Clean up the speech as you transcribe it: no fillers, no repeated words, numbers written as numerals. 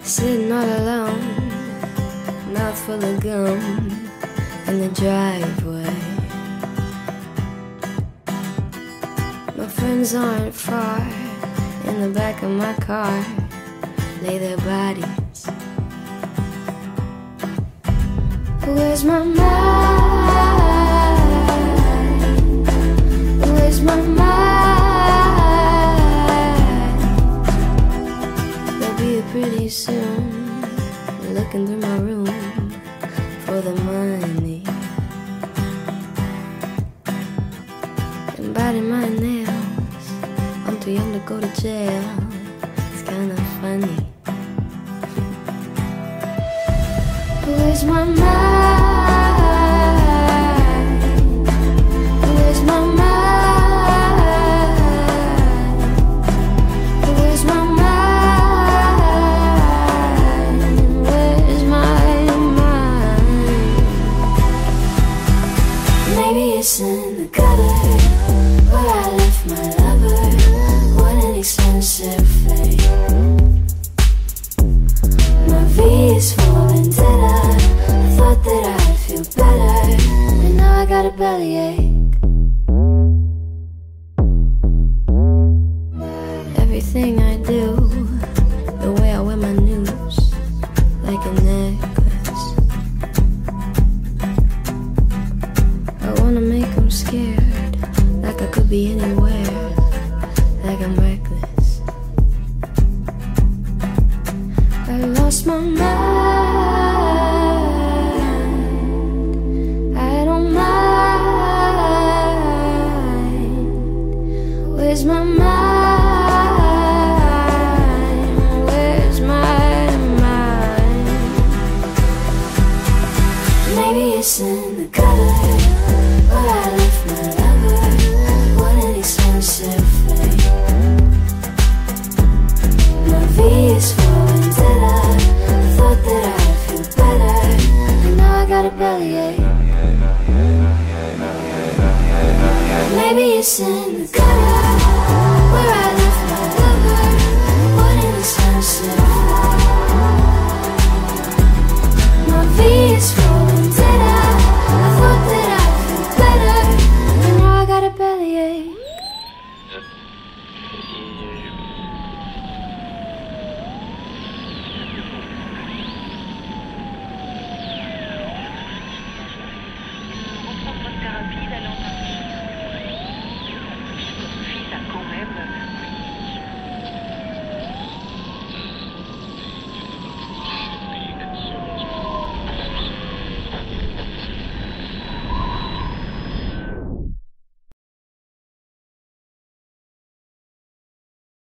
Sitting all alone, mouth full of gum in the driveway. My friends aren't far. In the back of my car lay their bodies. Where's my mind? Where's my mind? They'll be here pretty soon, looking through my room for the money and biting my nails. I'm too young to go to jail. It's kinda funny. Where's my mind? Where's my mind? Where's my mind? Where's my mind? Maybe it's in the gutter where I left my lover. What an expensive fate. My V is for vendetta. I thought that I'd feel better, and now I got a bellyache. Everything I do, the way I wear my news, like a necklace. I wanna make them scared, like I could be anywhere, like I'm reckless. I lost my mind. I don't mind. Where's my mind? Where's my mind? Maybe it's in the gutter where I left my lover. What an expensive fate. My V is for vendetta. I thought that I'd feel better, and now I got a bellyache. Maybe it's in the gutter.